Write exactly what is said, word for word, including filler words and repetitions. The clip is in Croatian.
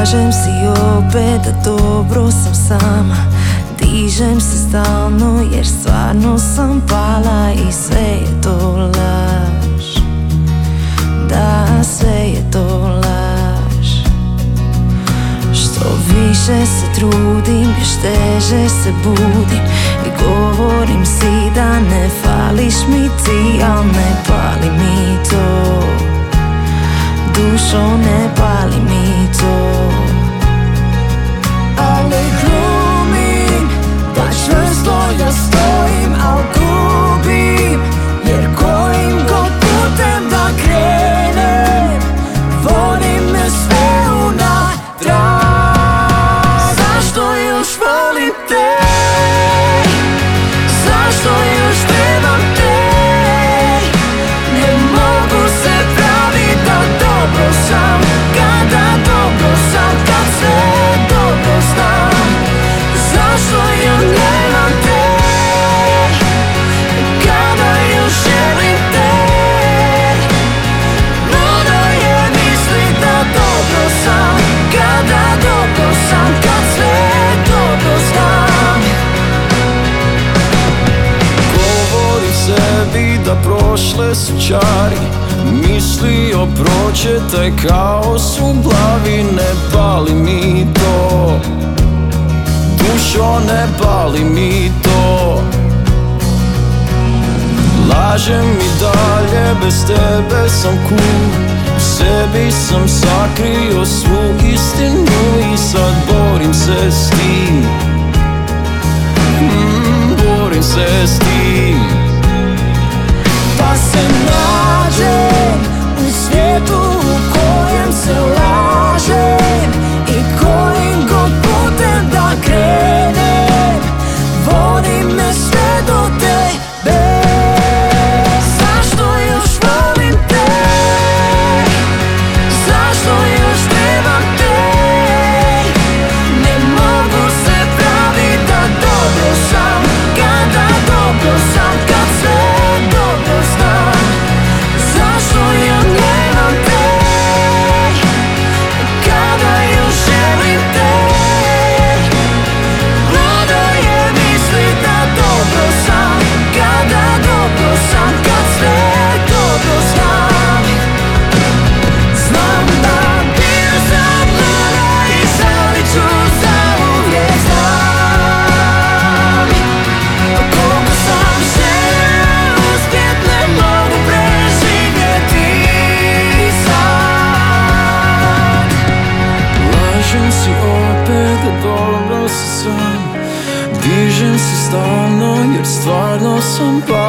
Lažem si opet da dobro sam sama. Dižem se stalno jer stvarno sam pala i sve je to laž. Da, sve je to laž. Što više se trudim, još teže se budim i govorim si da ne fališ mi ti, al ne pali mi to. Dušo, ne pali mi to. Ali glumim da čvrsto ja stojim, al gubim, jer kojim god putem da krenem vodim me sve unatrag. Zašto još volim te? Zašto još trebam te? Ne mogu se pravit da dobro sam, kada dobro sam, kad sve dobro znam. Zašto ja nemam te, kada još želim te? Ludo je mislit da dobro sam, kada dobro sam, kad sve dobro znam. Govorim sebi da prošle su čari, mislio prođe taj kaos u glavi. Ne pali mi to, dušo, ne pali mi to. Lažem i dalje, bez tebe sam cool. U sebi sam sakrio svu istinu i sad borim se s tim. mm, Borim se s tim. Pa se nađem u svijetu u kojem se lažem i kojim god putem da krenem vodi me sve do tebe. Zašto još volim te? Zašto još trebam te? Ne mogu se pravit da dobro sam, kada dobro sam, kad sve dobro znam. Zašto ja nemam te, kada još želim te? Ludo je mislit da dobro sam, kada dobro sam, kad sve dobro znam. Znam da bio sam luda i šalit ću zauvijek znam. Koliko sam želio uspjet, ne mogu preživjeti sad. Lažem si opet da dobro sam, dižem se stalno jer stvarno sam pala.